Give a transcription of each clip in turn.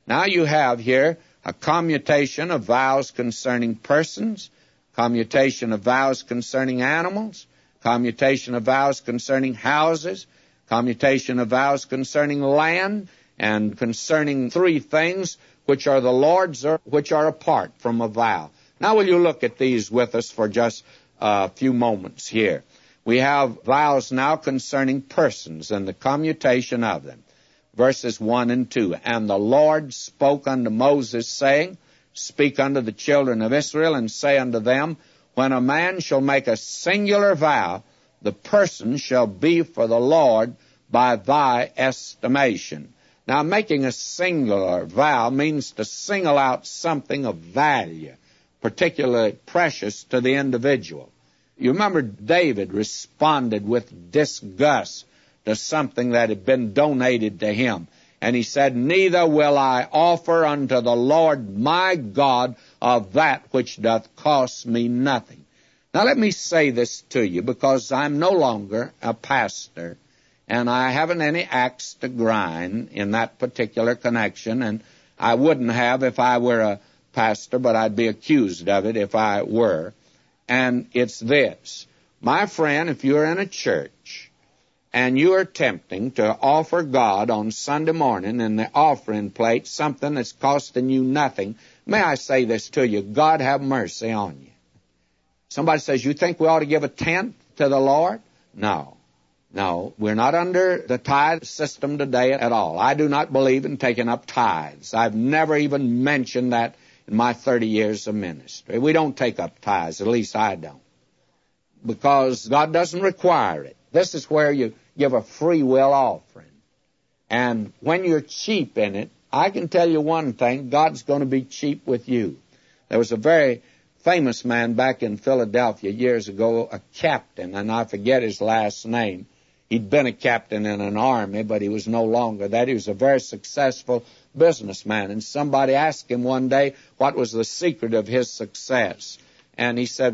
Now you have here a commutation of vows concerning persons, commutation of vows concerning animals, commutation of vows concerning houses, commutation of vows concerning land, and concerning three things which are the Lord's or which are apart from a vow. Now will you look at these with us for just a few moments here. We have vows now concerning persons and the commutation of them. Verses 1 and 2. And the Lord spoke unto Moses, saying, Speak unto the children of Israel, and say unto them, When a man shall make a singular vow, the person shall be for the Lord by thy estimation. Now, making a singular vow means to single out something of value, particularly precious to the individual. You remember David responded with disgust to something that had been donated to him. And he said, Neither will I offer unto the Lord my God of that which doth cost me nothing. Now let me say this to you, because I'm no longer a pastor, and I haven't any axe to grind in that particular connection, and I wouldn't have if I were a pastor, but I'd be accused of it if I were. And it's this. My friend, if you're in a church and you are attempting to offer God on Sunday morning in the offering plate something that's costing you nothing, may I say this to you, God have mercy on you. Somebody says, you think we ought to give a tenth to the Lord? No, we're not under the tithe system today at all. I do not believe in taking up tithes. I've never even mentioned that in my 30 years of ministry. We don't take up tithes, at least I don't, because God doesn't require it. This is where you give a free will offering. And when you're cheap in it, I can tell you one thing, God's going to be cheap with you. There was a very famous man back in Philadelphia years ago, a captain, and I forget his last name. He'd been a captain in an army, but he was no longer that. He was a very successful businessman. And somebody asked him one day what was the secret of his success. And he said,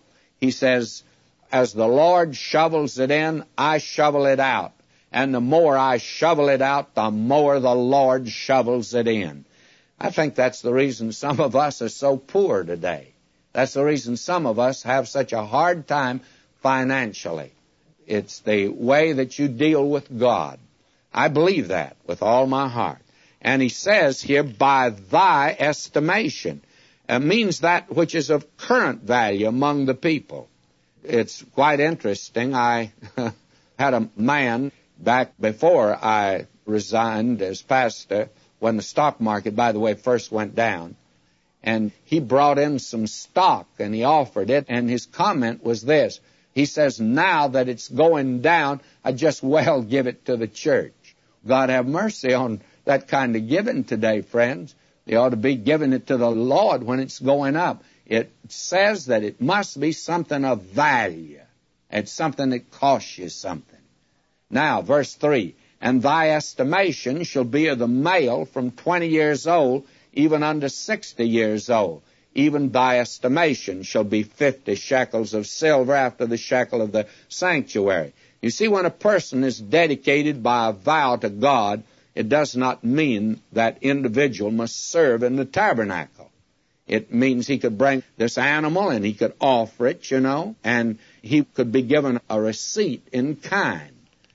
as the Lord shovels it in, I shovel it out. And the more I shovel it out, the more the Lord shovels it in. I think that's the reason some of us are so poor today. That's the reason some of us have such a hard time financially. It's the way that you deal with God. I believe that with all my heart. And he says here, by thy estimation. It means that which is of current value among the people. It's quite interesting. I had a man back before I resigned as pastor, when the stock market, by the way, first went down. And he brought in some stock, and he offered it, and his comment was this. He says, now that it's going down, I just well give it to the church. God have mercy on that kind of giving today, friends. You ought to be giving it to the Lord when it's going up. It says that it must be something of value. It's something that costs you something. Now, verse 3, and thy estimation shall be of the male from 20 years old, even unto 60 years old. Even thy estimation shall be 50 shekels of silver after the shekel of the sanctuary. You see, when a person is dedicated by a vow to God, it does not mean that individual must serve in the tabernacle. It means he could bring this animal and he could offer it, and he could be given a receipt in kind.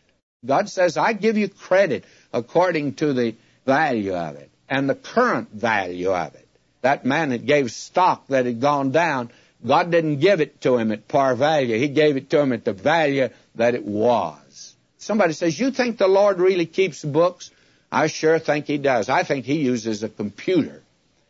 God says, I give you credit according to the value of it and the current value of it. That man that gave stock that had gone down, God didn't give it to him at par value. He gave it to him at the value that it was. Somebody says, you think the Lord really keeps books? I sure think he does. I think he uses a computer.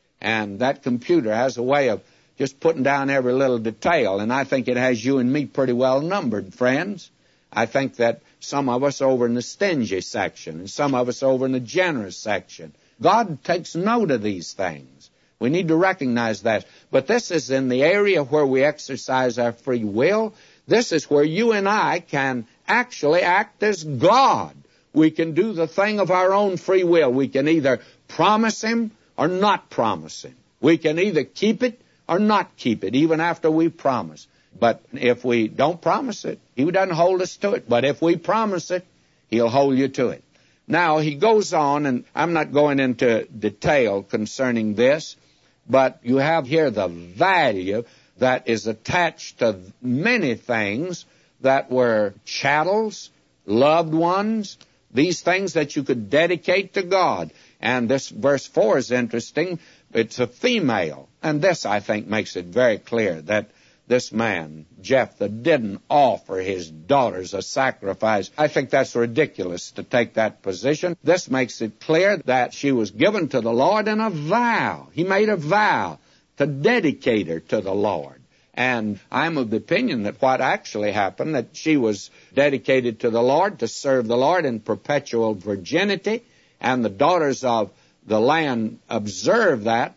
And that computer has a way of just putting down every little detail. And I think it has you and me pretty well numbered, friends. I think that some of us over in the stingy section and some of us over in the generous section. God takes note of these things. We need to recognize that. But this is in the area where we exercise our free will. This is where you and I can actually act as God. We can do the thing of our own free will. We can either promise him or not promise him. We can either keep it or not keep it, even after we promise. But if we don't promise it, he doesn't hold us to it. But if we promise it, he'll hold you to it. Now, he goes on, and I'm not going into detail concerning this, but you have here the value that is attached to many things that were chattels, loved ones, these things that you could dedicate to God. And this verse 4 is interesting. It's a female. And this, I think, makes it very clear that this man, Jephthah, didn't offer his daughters a sacrifice. I think that's ridiculous to take that position. This makes it clear that she was given to the Lord in a vow. He made a vow to dedicate her to the Lord. And I'm of the opinion that what actually happened, that she was dedicated to the Lord to serve the Lord in perpetual virginity, and the daughters of the land observed that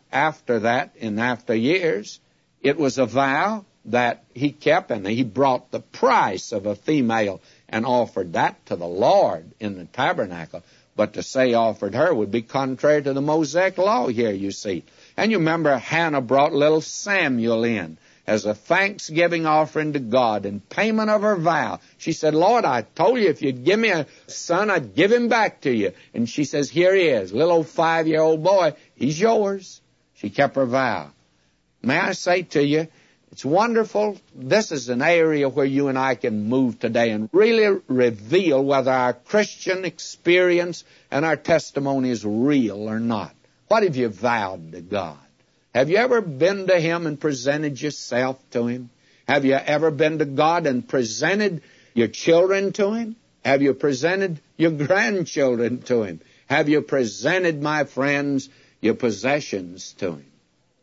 in after years. It was a vow that he kept, and he brought the price of a female and offered that to the Lord in the tabernacle. But to say offered her would be contrary to the Mosaic law here, you see. And you remember Hannah brought little Samuel in as a thanksgiving offering to God in payment of her vow. She said, Lord, I told you if you'd give me a son, I'd give him back to you. And she says, here he is, little old 5-year-old boy. He's yours. She kept her vow. May I say to you, it's wonderful. This is an area where you and I can move today and really reveal whether our Christian experience and our testimony is real or not. What have you vowed to God? Have you ever been to Him and presented yourself to Him? Have you ever been to God and presented your children to Him? Have you presented your grandchildren to Him? Have you presented, my friends, your possessions to Him?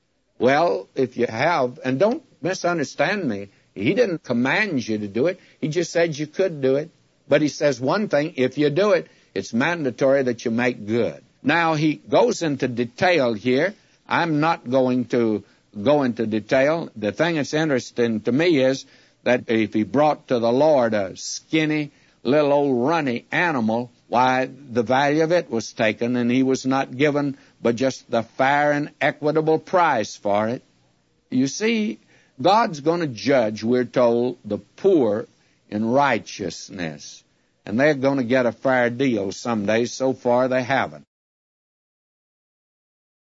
Well, if you have, and don't misunderstand me, He didn't command you to do it. He just said you could do it. But He says one thing, if you do it, it's mandatory that you make good. Now, He goes into detail here. I'm not going to go into detail. The thing that's interesting to me is that if he brought to the Lord a skinny, little old runny animal, why, the value of it was taken, and he was not given but just the fair and equitable price for it. You see, God's going to judge, we're told, the poor in righteousness. And they're going to get a fair deal someday. So far, they haven't.